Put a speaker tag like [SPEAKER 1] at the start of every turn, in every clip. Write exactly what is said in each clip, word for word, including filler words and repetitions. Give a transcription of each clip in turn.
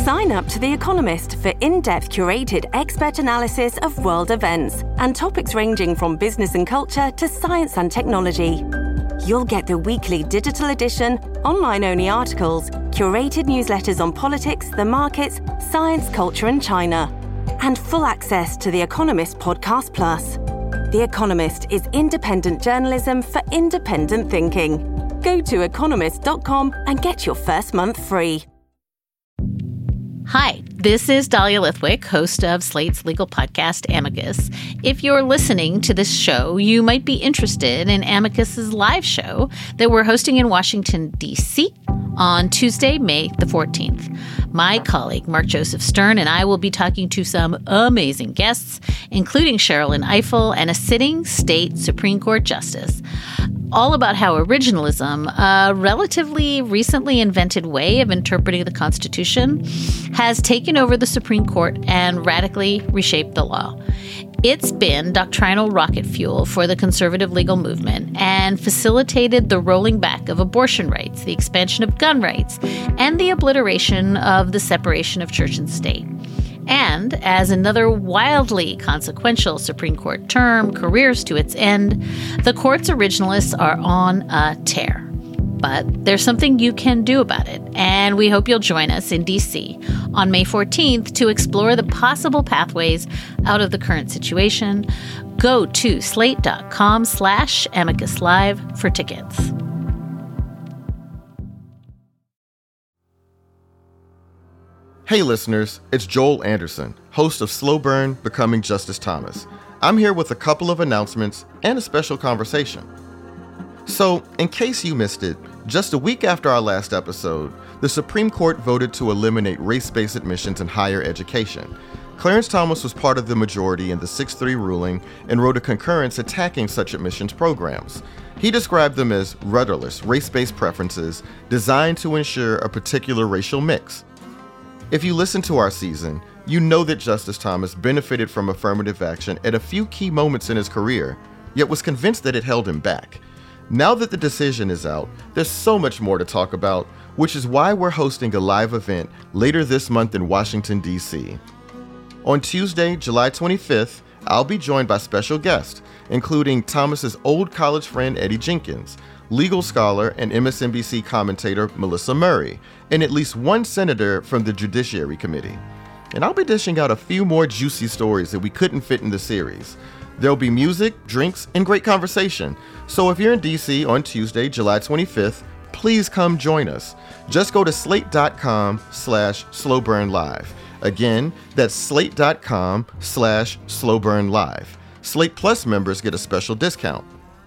[SPEAKER 1] Sign up to The Economist for in-depth curated expert analysis of world events and topics ranging from business and culture to science and technology. You'll get the weekly digital edition, online-only articles, curated newsletters on politics, the markets, science, culture, and China, and full access to The Economist Podcast Plus. The Economist is independent journalism for independent thinking. Go to economist dot com and get your first month free.
[SPEAKER 2] Hi, this is Dahlia Lithwick, host of Slate's legal podcast, Amicus. If you're listening to this show, you might be interested in Amicus's live show that we're hosting in Washington, D C on Tuesday, May the fourteenth. My colleague, Mark Joseph Stern, and I will be talking to some amazing guests, including Sherrilyn Ifill and a sitting state Supreme Court justice, all about how originalism, a relatively recently invented way of interpreting the Constitution, has taken over the Supreme Court and radically reshaped the law. It's been doctrinal rocket fuel for the conservative legal movement and facilitated the rolling back of abortion rights, the expansion of gun rights, and the obliteration of the separation of church and state. And as another wildly consequential Supreme Court term careers to its end, the court's originalists are on a tear. But there's something you can do about it, and we hope you'll join us in D C on May fourteenth to explore the possible pathways out of the current situation. Go to slate.com slash amicus live for tickets.
[SPEAKER 3] Hey listeners, it's Joel Anderson, host of Slow Burn, Becoming Justice Thomas. I'm here with a couple of announcements and a special conversation. So, in case you missed it, just a week after our last episode, the Supreme Court voted to eliminate race-based admissions in higher education. Clarence Thomas was part of the majority in the six three ruling and wrote a concurrence attacking such admissions programs. He described them as rudderless, race-based preferences designed to ensure a particular racial mix. If you listen to our season, you know that Justice Thomas benefited from affirmative action at a few key moments in his career, yet was convinced that it held him back. Now that the decision is out, there's so much more to talk about, which is why we're hosting a live event later this month in Washington, D C. On Tuesday, July twenty-fifth, I'll be joined by special guests, including Thomas's old college friend Eddie Jenkins, legal scholar and M S N B C commentator Melissa Murray, and at least one senator from the Judiciary Committee. And I'll be dishing out a few more juicy stories that we couldn't fit in the series. There'll be music, drinks, and great conversation. So if you're in D C on Tuesday, July twenty-fifth, please come join us. Just go to slate.com slash slowburnlive. Again, that's slate.com slash slowburnlive. Slate Plus members get a special discount.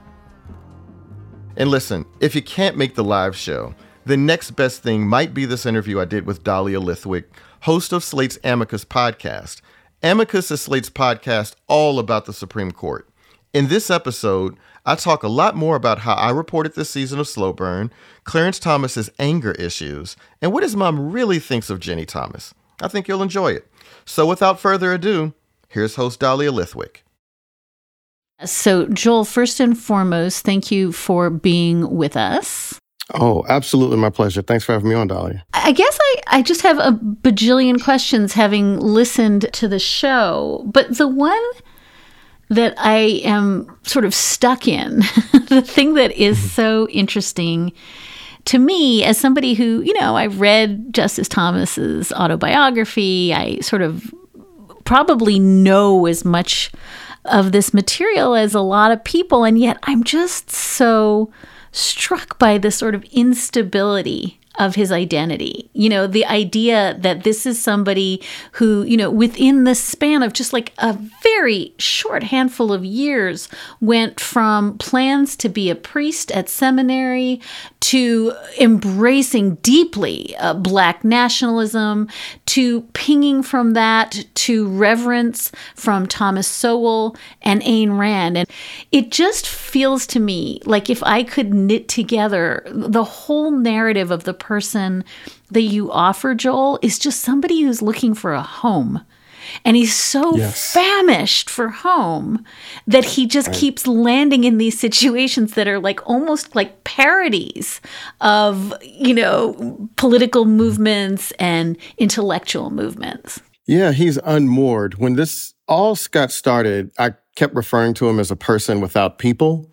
[SPEAKER 3] And listen, if you can't make the live show, the next best thing might be this interview I did with Dahlia Lithwick, host of Slate's Amicus podcast. Amicus is Slate's podcast all about the Supreme Court. In this episode, I talk a lot more about how I reported this season of Slow Burn, Clarence Thomas's anger issues, and what his mom really thinks of Ginni Thomas. I think you'll enjoy it. So without further ado, here's host Dahlia Lithwick.
[SPEAKER 2] So, Joel, first and foremost, thank you for being with us.
[SPEAKER 4] Oh, absolutely. My pleasure. Thanks for having me on, Dahlia.
[SPEAKER 2] I guess I, I just have a bajillion questions having listened to the show. But the one that I am sort of stuck in, the thing that is mm-hmm. so interesting to me as somebody who, you know, I read Justice Thomas's autobiography. I sort of probably know as much of this material as a lot of people. And yet I'm just so struck by the sort of instability of his identity. You know, the idea that this is somebody who, you know, within the span of just like a very short handful of years went from plans to be a priest at seminary to embracing deeply uh, Black nationalism, to pinging from that to reverence from Thomas Sowell and Ayn Rand. And it just feels to me like if I could knit together the whole narrative of the person that you offer, Joel, is just somebody who's looking for a home. And he's so
[SPEAKER 4] yes.
[SPEAKER 2] famished for home that he just
[SPEAKER 4] right.
[SPEAKER 2] keeps landing in these situations that are like almost like parodies of, you know, political movements and intellectual movements.
[SPEAKER 4] Yeah, he's unmoored. When this all got started, I kept referring to him as a person without people.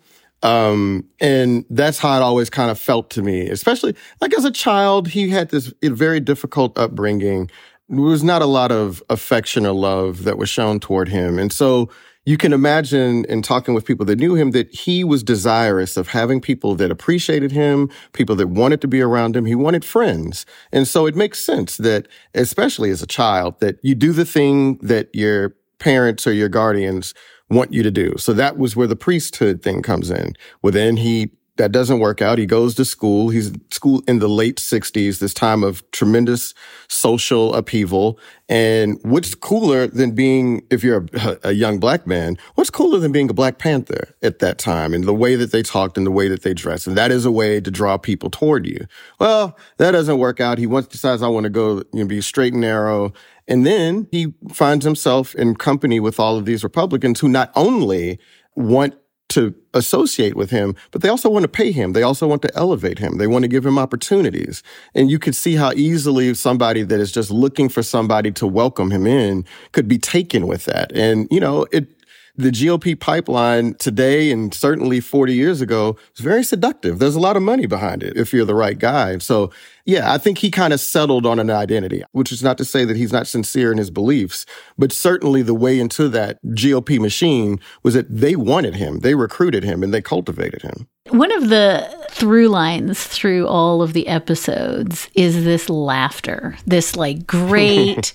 [SPEAKER 4] Um, and that's how it always kind of felt to me, especially like as a child, he had this very difficult upbringing. There was not a lot of affection or love that was shown toward him. And so you can imagine in talking with people that knew him that he was desirous of having people that appreciated him, people that wanted to be around him. He wanted friends. And so it makes sense that, especially as a child, that you do the thing that your parents or your guardians want you to do. So that was where the priesthood thing comes in. Well, then he, that doesn't work out. He goes to school. He's in school in the late sixties, this time of tremendous social upheaval. And what's cooler than being, if you're a, a young black man, what's cooler than being a Black Panther at that time and the way that they talked and the way that they dressed? And that is a way to draw people toward you. Well, that doesn't work out. He once decides, I want to go, you know, be straight and narrow. And then he finds himself in company with all of these Republicans who not only want to associate with him, but they also want to pay him. They also want to elevate him. They want to give him opportunities. And you could see how easily somebody that is just looking for somebody to welcome him in could be taken with that. And, you know, it, the G O P pipeline today and certainly forty years ago is very seductive. There's a lot of money behind it if you're the right guy. So, yeah, I think he kind of settled on an identity, which is not to say that he's not sincere in his beliefs, but certainly the way into that G O P machine was that they wanted him, they recruited him, and they cultivated him.
[SPEAKER 2] One of the through lines through all of the episodes is this laughter, this like great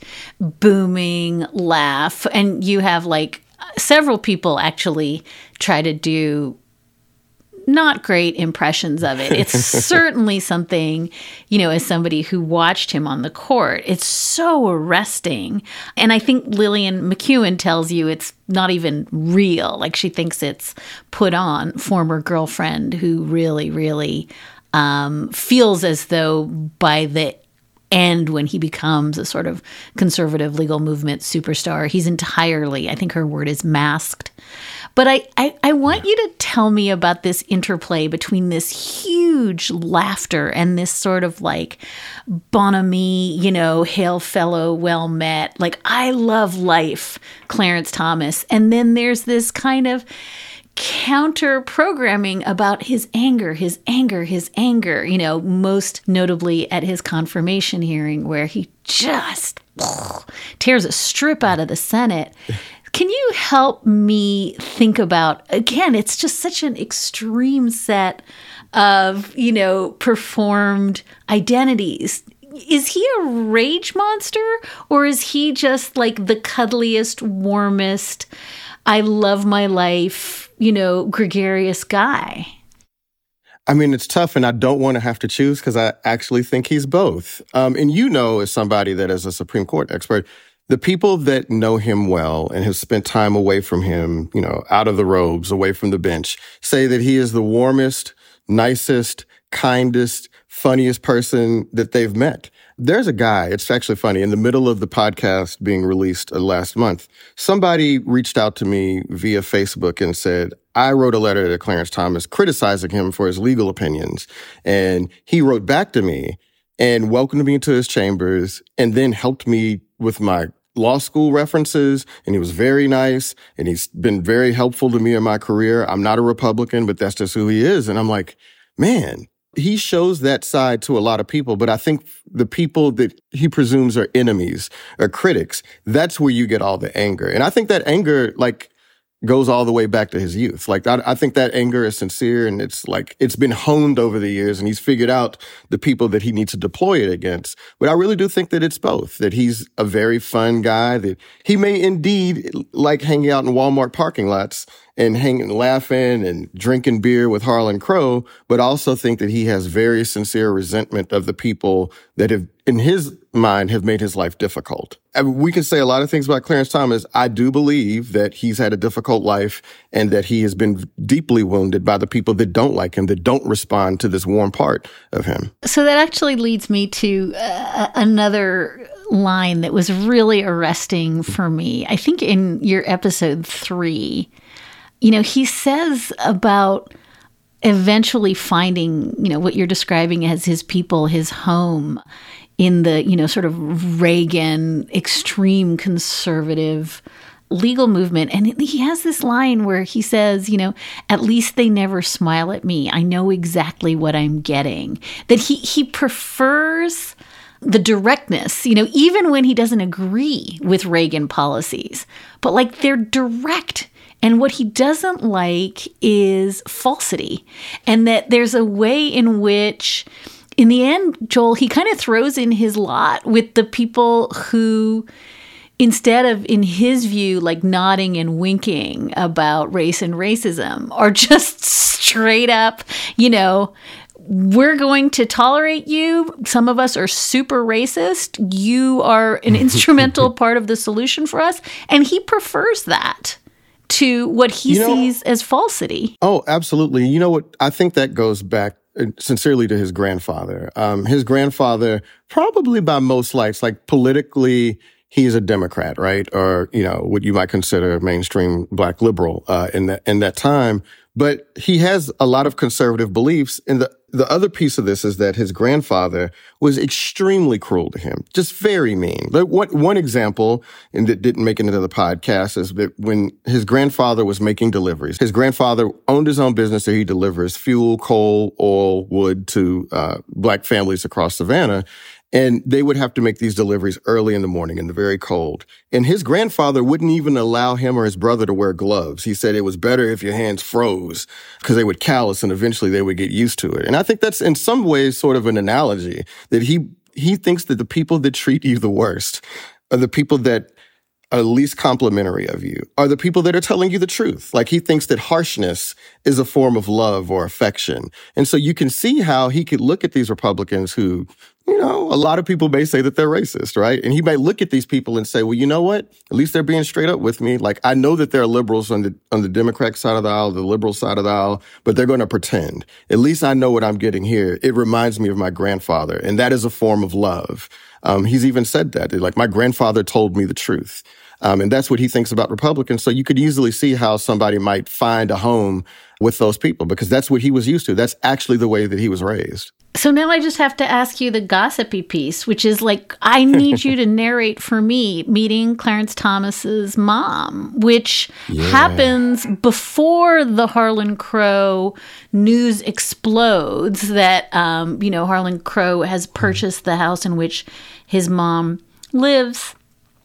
[SPEAKER 2] booming laugh. And you have like several people actually try to do not great impressions of it. It's certainly something, you know, as somebody who watched him on the court, it's so arresting. And I think Lillian McEwen tells you it's not even real. Like she thinks it's put on. Former girlfriend who really, really um, feels as though by the end, when he becomes a sort of conservative legal movement superstar, he's entirely, I think her word is masked. But I, I, I want you to tell me about this interplay between this huge laughter and this sort of like bonhomie, you know, hail fellow, well met, like I love life, Clarence Thomas. And then there's this kind of counter programming about his anger, his anger, his anger, you know, most notably at his confirmation hearing where he just ugh, tears a strip out of the Senate. Can you help me think about, again, it's just such an extreme set of, you know, performed identities. Is he a rage monster or is he just like the cuddliest, warmest, I love my life, you know, gregarious guy?
[SPEAKER 4] I mean, it's tough, and I don't want to have to choose because I actually think he's both. Um, and you know, as somebody that is a Supreme Court expert, the people that know him well and have spent time away from him, you know, out of the robes, away from the bench, say that he is the warmest, nicest, kindest, funniest person that they've met. There's a guy, it's actually funny, in the middle of the podcast being released uh, last month, somebody reached out to me via Facebook and said, I wrote a letter to Clarence Thomas criticizing him for his legal opinions. And he wrote back to me and welcomed me into his chambers and then helped me with my law school references. And he was very nice. And he's been very helpful to me in my career. I'm not a Republican, but that's just who he is. And I'm like, man, he shows that side to a lot of people. But I think the people that he presumes are enemies or critics, that's where you get all the anger. And I think that anger, like, goes all the way back to his youth. Like, I, I think that anger is sincere and it's like, it's been honed over the years and he's figured out the people that he needs to deploy it against. But I really do think that it's both, that he's a very fun guy, that he may indeed like hanging out in Walmart parking lots and hanging, laughing and drinking beer with Harlan Crow, but also think that he has very sincere resentment of the people that have, in his mind, have made his life difficult. I mean, we can say a lot of things about Clarence Thomas. I do believe that he's had a difficult life and that he has been deeply wounded by the people that don't like him, that don't respond to this warm part of him.
[SPEAKER 2] So that actually leads me to uh, another line that was really arresting for me. I think in your episode three, you know, he says about eventually finding, you know, what you're describing as his people, his home in the, you know, sort of Reagan extreme conservative legal movement. And he has this line where he says, you know, at least they never smile at me. I know exactly what I'm getting. That he he prefers the directness, you know, even when he doesn't agree with Reagan policies, but like they're direct. And what he doesn't like is falsity. And that there's a way in which, in the end, Joel, he kind of throws in his lot with the people who, instead of, in his view, like nodding and winking about race and racism, are just straight up, you know, we're going to tolerate you. Some of us are super racist. You are an instrumental part of the solution for us. And he prefers that to what he you know, sees as falsity.
[SPEAKER 4] Oh, absolutely. You know what? I think that goes back sincerely to his grandfather. Um, his grandfather, probably by most lights, like politically, he's a Democrat, right? Or, you know, what you might consider mainstream black liberal uh, in that in that time. But he has a lot of conservative beliefs. And the, the other piece of this is that his grandfather was extremely cruel to him, just very mean. Like one, one example, and that didn't make it into the podcast, is that when his grandfather was making deliveries, his grandfather owned his own business that he delivers fuel, coal, oil, wood to uh, black families across Savannah. And they would have to make these deliveries early in the morning in the very cold. And his grandfather wouldn't even allow him or his brother to wear gloves. He said it was better if your hands froze because they would callous and eventually they would get used to it. And I think that's in some ways sort of an analogy that he he thinks that the people that treat you the worst are the people that are least complimentary of you, are the people that are telling you the truth. Like he thinks that harshness is a form of love or affection. And so you can see how he could look at these Republicans who, you know, a lot of people may say that they're racist, right? And he might look at these people and say, well, you know what? At least they're being straight up with me. Like, I know that there are liberals on the on the Democratic side of the aisle, the liberal side of the aisle, but they're going to pretend. At least I know what I'm getting here. It reminds me of my grandfather, and that is a form of love. Um, he's even said that. Like, my grandfather told me the truth. Um, and that's what he thinks about Republicans. So you could easily see how somebody might find a home with those people because that's what he was used to. That's actually the way that he was raised.
[SPEAKER 2] So now I just have to ask you the gossipy piece, which is like, I need you to narrate for me meeting Clarence Thomas's mom, which yeah. happens before the Harlan Crow news explodes that, um, you know, Harlan Crow has purchased the house in which his mom lives.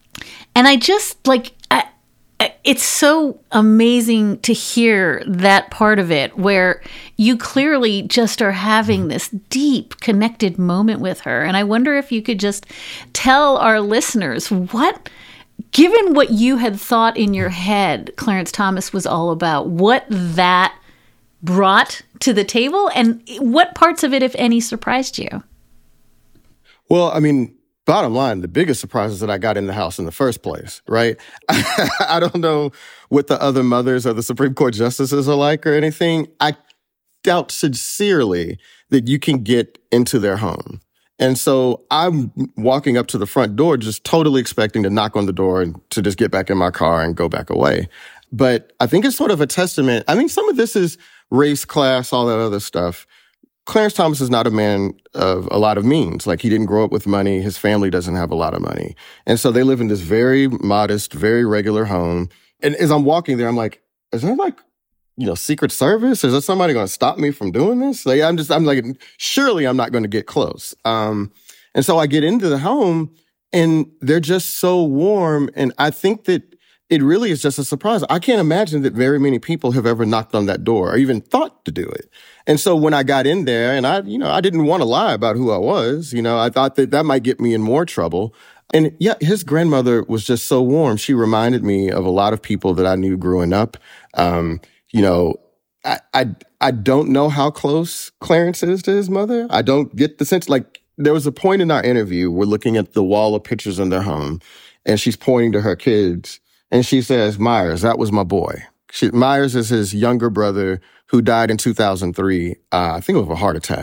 [SPEAKER 2] And I just like, I, it's so amazing to hear that part of it where you clearly just are having this deep connected moment with her. And I wonder if you could just tell our listeners what, given what you had thought in your head Clarence Thomas was all about, what that brought to the table and what parts of it, if any, surprised you?
[SPEAKER 4] Well, I mean, bottom line, the biggest surprise is that I got in the house in the first place, right? I don't know what the other mothers or the Supreme Court justices are like or anything. I doubt sincerely that you can get into their home. And so I'm walking up to the front door just totally expecting to knock on the door and to just get back in my car and go back away. But I think it's sort of a testament. I mean, some of this is race, class, all that other stuff. Clarence Thomas is not a man of a lot of means. Like, he didn't grow up with money. His family doesn't have a lot of money. And so they live in this very modest, very regular home. And as I'm walking there, I'm like, is there like, you know, Secret Service? Is there somebody going to stop me from doing this? Like, I'm just, I'm like, surely I'm not going to get close. Um, and so I get into the home and they're just so warm. And I think that it really is just a surprise. I can't imagine that very many people have ever knocked on that door or even thought to do it. And so when I got in there, and I, you know, I didn't want to lie about who I was, you know, I thought that that might get me in more trouble. And yeah, his grandmother was just so warm. She reminded me of a lot of people that I knew growing up. Um, you know, I, I, I don't know how close Clarence is to his mother. I don't get the sense, like, there was a point in our interview, we're looking at the wall of pictures in their home, and she's pointing to her kids. And she says, Myers, that was my boy. She, Myers is his younger brother who died in two thousand three, uh, I think of a heart attack.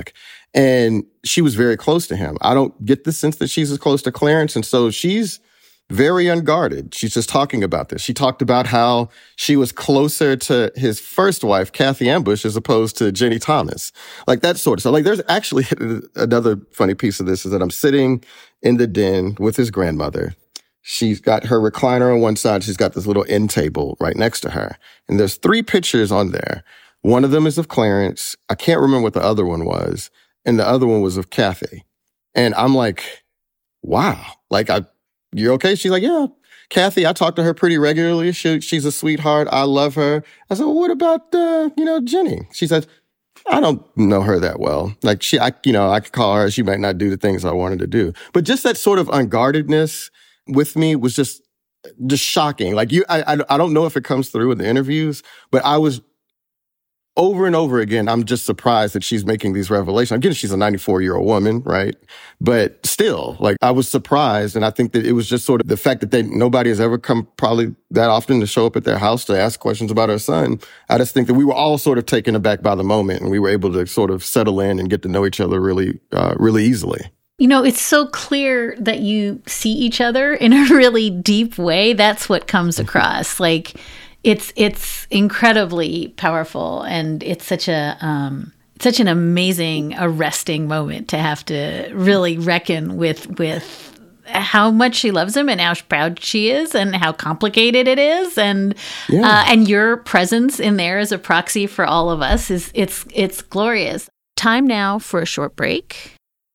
[SPEAKER 4] And she was very close to him. I don't get the sense that she's as close to Clarence. And so she's very unguarded. She's just talking about this. She talked about how she was closer to his first wife, Kathy Ambush, as opposed to Jenny Thomas. Like that sort of stuff. Like there's actually another funny piece of this is that I'm sitting in the den with his grandmother. She's got her recliner on one side. She's got this little end table right next to her. And there's three pictures on there. One of them is of Clarence. I can't remember what the other one was. And the other one was of Kathy. And I'm like, wow. Like I, you're okay? She's like, yeah, Kathy, I talk to her pretty regularly. She, she's a sweetheart. I love her. I said, well, what about, uh, you know, Jenny? She said, I don't know her that well. Like she, I, you know, I could call her. She might not do the things I wanted to do. But just that sort of unguardedness with me was just, just shocking. Like you, I, I, I don't know if it comes through in the interviews, but I was over and over again, I'm just surprised that she's making these revelations. Again, she's a ninety-four-year-old woman, right? But still, like, I was surprised, and I think that it was just sort of the fact that they nobody has ever come probably that often to show up at their house to ask questions about her son. I just think that we were all sort of taken aback by the moment, and we were able to sort of settle in and get to know each other really, uh, really easily.
[SPEAKER 2] You know, it's so clear that you see each other in a really deep way. That's what comes across. Like, It's it's incredibly powerful, and it's such a um, such an amazing, arresting moment to have to really reckon with with how much she loves him and how proud she is and how complicated it is, and yeah. uh, and your presence in there as a proxy for all of us is it's it's glorious. Time now for a short break,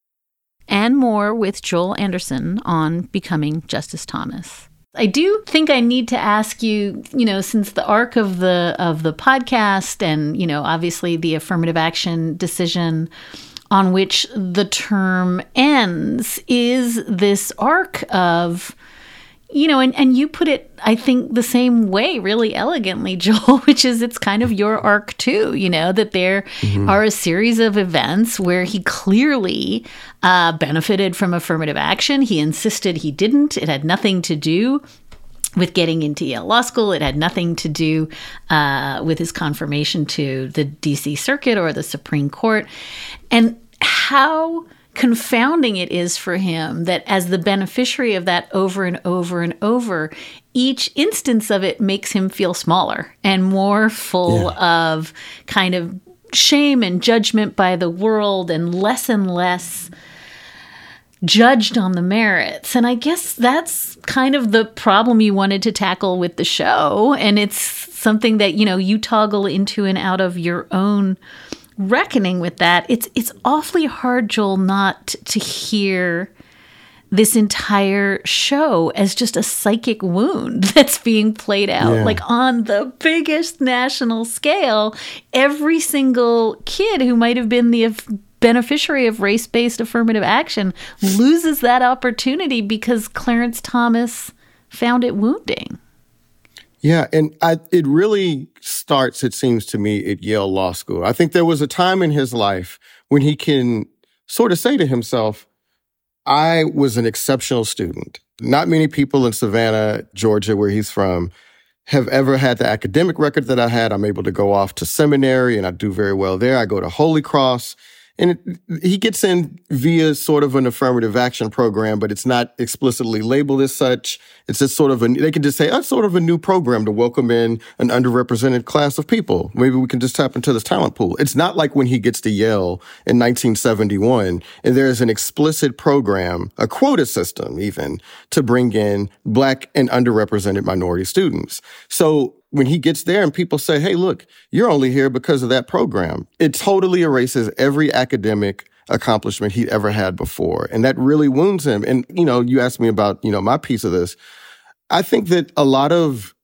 [SPEAKER 2] and more with Joel Anderson on Becoming Justice Thomas. I do think I need to ask you, you know, since the arc of the of the podcast and, you know, obviously the affirmative action decision on which the term ends is this arc of, you know, and, and you put it, I think, the same way really elegantly, Joel, which is it's kind of your arc too, you know, that there mm-hmm. are a series of events where he clearly uh, benefited from affirmative action. He insisted he didn't. It had nothing to do with getting into Yale Law School. It had nothing to do uh, with his confirmation to the D C Circuit or the Supreme Court. And how confounding it is for him that as the beneficiary of that over and over and over, each instance of it makes him feel smaller and more full yeah. of kind of shame and judgment by the world and less and less judged on the merits. And I guess that's kind of the problem you wanted to tackle with the show. And it's something that, you know, you toggle into and out of your own reckoning with that. It's it's awfully hard, Joel, not to hear this entire show as just a psychic wound that's being played out yeah. like on the biggest national scale. Every single kid who might have been the beneficiary of race-based affirmative action loses that opportunity because Clarence Thomas found it wounding.
[SPEAKER 4] Yeah, and I, it really starts, it seems to me, at Yale Law School. I think there was a time in his life when he can sort of say to himself, I was an exceptional student. Not many people in Savannah, Georgia, where he's from, have ever had the academic record that I had. I'm able to go off to seminary, and I do very well there. I go to Holy Cross. And it, he gets in via sort of an affirmative action program, but it's not explicitly labeled as such. It's just sort of a, they can just say, oh, it's sort of a new program to welcome in an underrepresented class of people. Maybe we can just tap into this talent pool. It's not like when he gets to Yale in nineteen seventy-one, and there's an explicit program, a quota system even, to bring in Black and underrepresented minority students. So when he gets there and people say, hey, look, you're only here because of that program, it totally erases every academic accomplishment he'd ever had before. And that really wounds him. And, you know, you asked me about, you know, my piece of this. I think that a lot of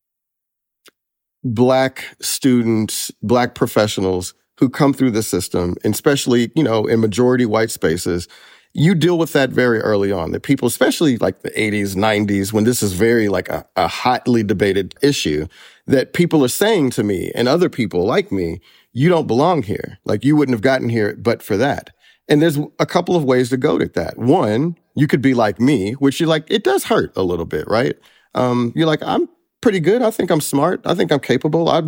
[SPEAKER 4] Black students, Black professionals who come through the system, and especially, you know, in majority white spaces, you deal with that very early on. That people, especially like the eighties, nineties, when this is very like a, a hotly debated issue, that people are saying to me and other people like me, you don't belong here. Like you wouldn't have gotten here but for that. And there's a couple of ways to go at that. One, you could be like me, which you're like, it does hurt a little bit, right? Um, you're like, I'm pretty good. I think I'm smart. I think I'm capable. I,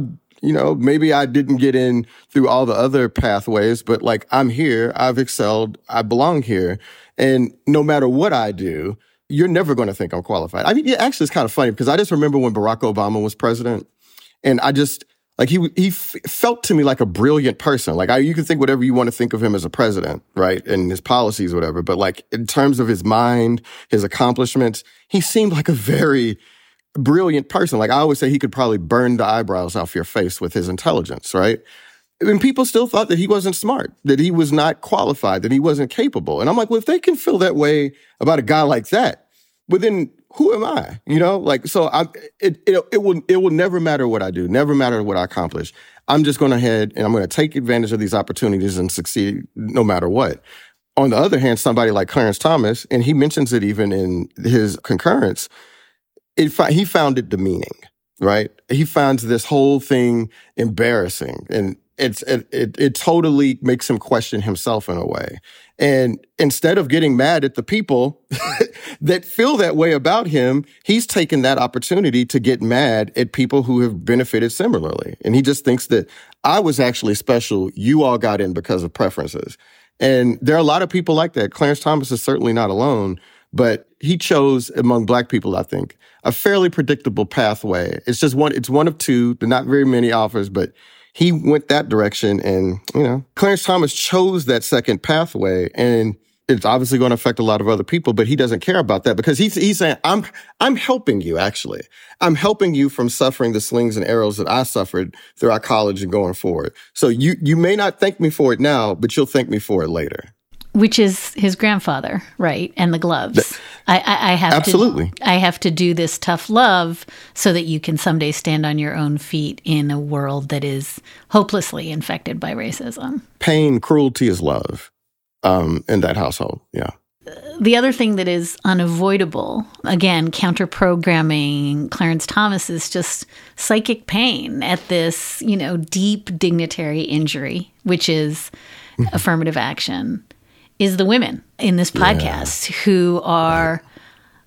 [SPEAKER 4] You know, maybe I didn't get in through all the other pathways, but like, I'm here, I've excelled, I belong here. And no matter what I do, you're never going to think I'm qualified. I mean, yeah, actually, it's kind of funny because I just remember when Barack Obama was president, and I just, like, he he f- felt to me like a brilliant person. Like, I, you can think whatever you want to think of him as a president, right, and his policies, whatever. But, like, in terms of his mind, his accomplishments, he seemed like a very brilliant person. Like, I always say he could probably burn the eyebrows off your face with his intelligence, right? And people still thought that he wasn't smart, that he was not qualified, that he wasn't capable. And I'm like, well, if they can feel that way about a guy like that, well, then who am I? You know, like, so I, it, it, it will, it will never matter what I do, never matter what I accomplish. I'm just going ahead and I'm going to take advantage of these opportunities and succeed no matter what. On the other hand, somebody like Clarence Thomas, and he mentions it even in his concurrence, it, he found it demeaning, right? He finds this whole thing embarrassing, and It's it, it it totally makes him question himself in a way. And instead of getting mad at the people that feel that way about him, he's taken that opportunity to get mad at people who have benefited similarly. And he just thinks that I was actually special. You all got in because of preferences. And there are a lot of people like that. Clarence Thomas is certainly not alone, but he chose among Black people, I think, a fairly predictable pathway. It's just one, it's one of two, not very many offers, but he went that direction, and, you know, Clarence Thomas chose that second pathway, and it's obviously going to affect a lot of other people, but he doesn't care about that because he's, he's saying, I'm, I'm helping you, actually. I'm helping you from suffering the slings and arrows that I suffered throughout college and going forward. So you, you may not thank me for it now, but you'll thank me for it later.
[SPEAKER 2] Which is his grandfather, right? And the gloves.
[SPEAKER 4] That,
[SPEAKER 2] I, I, I have
[SPEAKER 4] absolutely.
[SPEAKER 2] to. I have to do this tough love so that you can someday stand on your own feet in a world that is hopelessly infected by racism.
[SPEAKER 4] Pain, cruelty is love um, in that household. Yeah.
[SPEAKER 2] The other thing that is unavoidable, again, counter-programming Clarence Thomas, is just psychic pain at this, you know, deep dignitary injury, which is affirmative action. Is the women in this podcast yeah. who are right.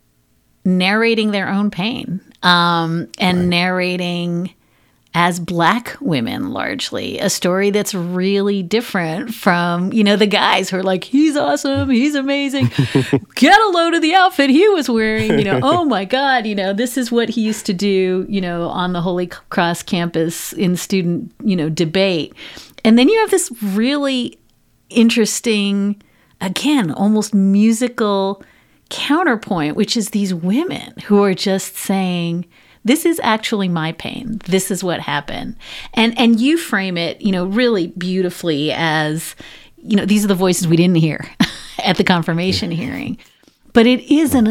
[SPEAKER 2] narrating their own pain um, and right. narrating as Black women largely a story that's really different from, you know, the guys who are like, he's awesome, he's amazing, get a load of the outfit he was wearing, you know, oh my God, you know, this is what he used to do, you know, on the Holy Cross campus in student, you know, debate. And then you have this really interesting, again, almost musical counterpoint, which is these women who are just saying, this is actually my pain. This is what happened. And and you frame it, you know, really beautifully as, you know, these are the voices we didn't hear at the confirmation hearing. But it is an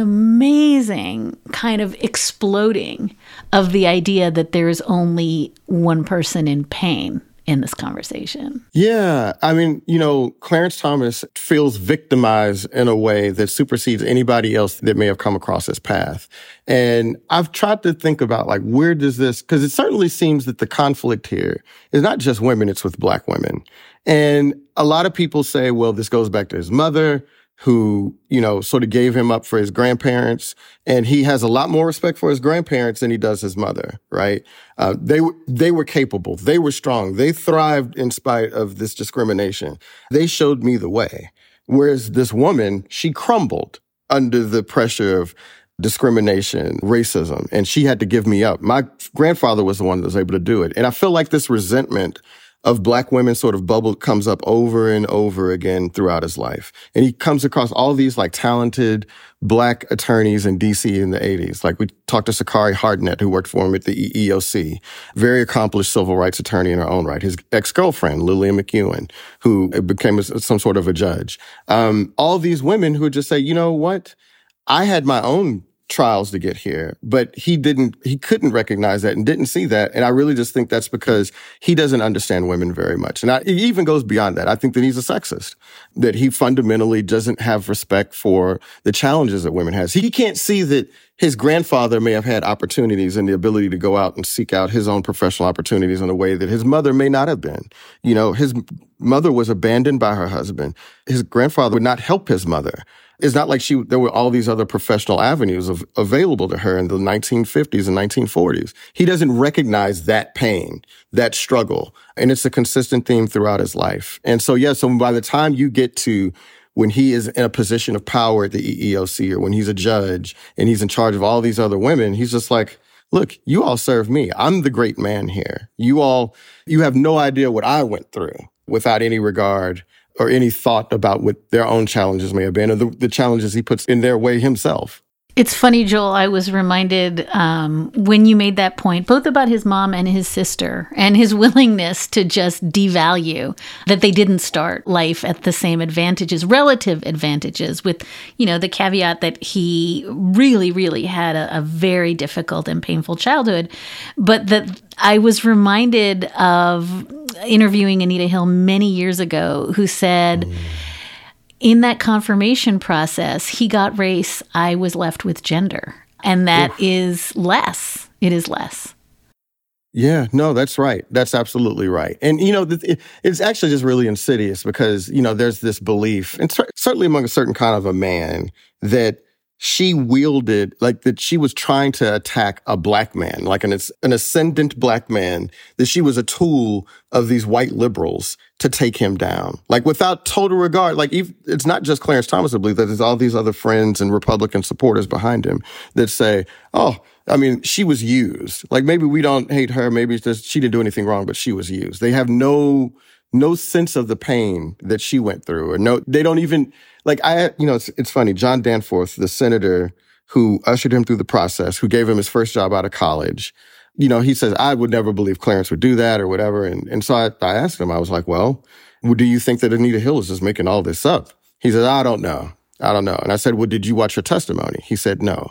[SPEAKER 2] amazing kind of exploding of the idea that there is only one person in pain in this conversation.
[SPEAKER 4] Yeah. I mean, you know, Clarence Thomas feels victimized in a way that supersedes anybody else that may have come across his path. And I've tried to think about, like, where does this, because it certainly seems that the conflict here is not just women, it's with Black women. And a lot of people say, well, this goes back to his mother, who, you know, sort of gave him up for his grandparents. And he has a lot more respect for his grandparents than he does his mother, right? Uh, they, they were capable. They were strong. They thrived in spite of this discrimination. They showed me the way. Whereas this woman, she crumbled under the pressure of discrimination, racism, and she had to give me up. My grandfather was the one that was able to do it. And I feel like this resentment of Black women sort of bubble comes up over and over again throughout his life. And he comes across all these, like, talented Black attorneys in D C in the eighties. Like, we talked to Sakari Hardnett, who worked for him at the E E O C, very accomplished civil rights attorney in her own right. His ex-girlfriend, Lillian McEwen, who became some sort of a judge. Um, all these women who would just say, you know what? I had my own trials to get here, but he didn't, he couldn't recognize that and didn't see that. And I really just think that's because he doesn't understand women very much. And I, it even goes beyond that. I think that he's a sexist, that he fundamentally doesn't have respect for the challenges that women has. He can't see that his grandfather may have had opportunities and the ability to go out and seek out his own professional opportunities in a way that his mother may not have been. You know, his mother was abandoned by her husband. His grandfather would not help his mother. It's not like she there were all these other professional avenues of, available to her in the nineteen fifties and nineteen forties. He doesn't recognize that pain, that struggle. And it's a consistent theme throughout his life. And so, yeah, so by the time you get to when he is in a position of power at the E E O C or when he's a judge and he's in charge of all these other women, he's just like, look, you all serve me. I'm the great man here. You all, you have no idea what I went through without any regard or any thought about what their own challenges may have been or the, the challenges he puts in their way himself.
[SPEAKER 2] It's funny, Joel, I was reminded um, when you made that point, both about his mom and his sister and his willingness to just devalue that they didn't start life at the same advantages, relative advantages, with, you know, the caveat that he really, really had a, a very difficult and painful childhood. But that I was reminded of interviewing Anita Hill many years ago, who said, mm. in that confirmation process, he got race, I was left with gender. And that Oof. is less. It is less.
[SPEAKER 4] Yeah, no, that's right. That's absolutely right. And, you know, it's actually just really insidious because, you know, there's this belief, and certainly among a certain kind of a man, that she wielded, like that she was trying to attack a black man, like an, an ascendant black man, that she was a tool of these white liberals to take him down. Like without total regard, like it's not just Clarence Thomas, I believe, that there's all these other friends and Republican supporters behind him that say, oh, I mean, she was used. Like maybe we don't hate her, maybe it's just she didn't do anything wrong, but she was used. They have no no sense of the pain that she went through, or no, they don't even, like I, you know, it's, it's funny. John Danforth, the senator who ushered him through the process, who gave him his first job out of college, you know, he says, I would never believe Clarence would do that or whatever. And, and so I, I asked him, I was like, well, do you think that Anita Hill is just making all this up? He said, I don't know. I don't know. And I said, well, did you watch her testimony? He said, no.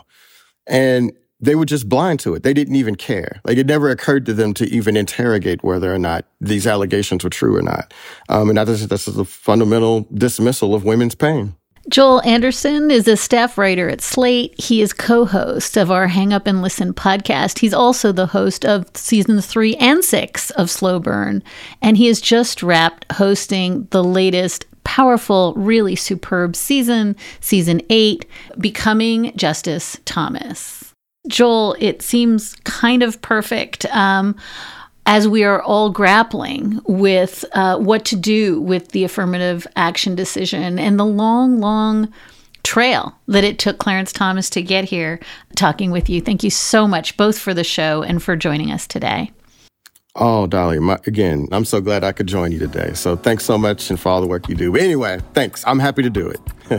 [SPEAKER 4] And they were just blind to it. They didn't even care. Like it never occurred to them to even interrogate whether or not these allegations were true or not. Um, and I just, this is a fundamental dismissal of women's pain.
[SPEAKER 2] Joel Anderson is a staff writer at Slate. He is co-host of our Hang Up and Listen podcast. He's also the host of seasons three and six of Slow Burn. And he has just wrapped hosting the latest powerful, really superb season, season eight, Becoming Justice Thomas. Joel, it seems kind of perfect um, as we are all grappling with uh, what to do with the affirmative action decision and the long, long trail that it took Clarence Thomas to get here. Talking with you. Thank you so much, both for the show and for joining us today.
[SPEAKER 4] Oh, Dolly, my, again, I'm so glad I could join you today. So thanks so much and for all the work you do. But anyway, thanks. I'm happy to do it.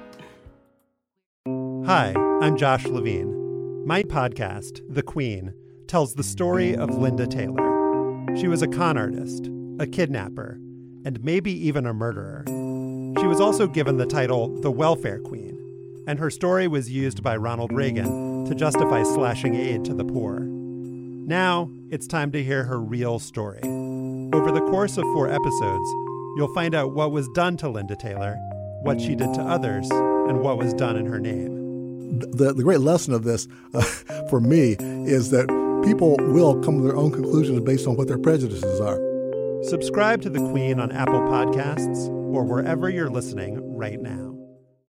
[SPEAKER 5] Hi, I'm Josh Levine. My podcast, The Queen, tells the story of Linda Taylor. She was a con artist, a kidnapper, and maybe even a murderer. She was also given the title the Welfare Queen, and her story was used by Ronald Reagan to justify slashing aid to the poor. Now, it's time to hear her real story. Over the course of four episodes, you'll find out what was done to Linda Taylor, what she did to others, and what was done in her name.
[SPEAKER 6] The, the great lesson of this uh, for me is that people will come to their own conclusions based on what their prejudices are.
[SPEAKER 5] Subscribe to The Queen on Apple Podcasts or wherever you're listening right now.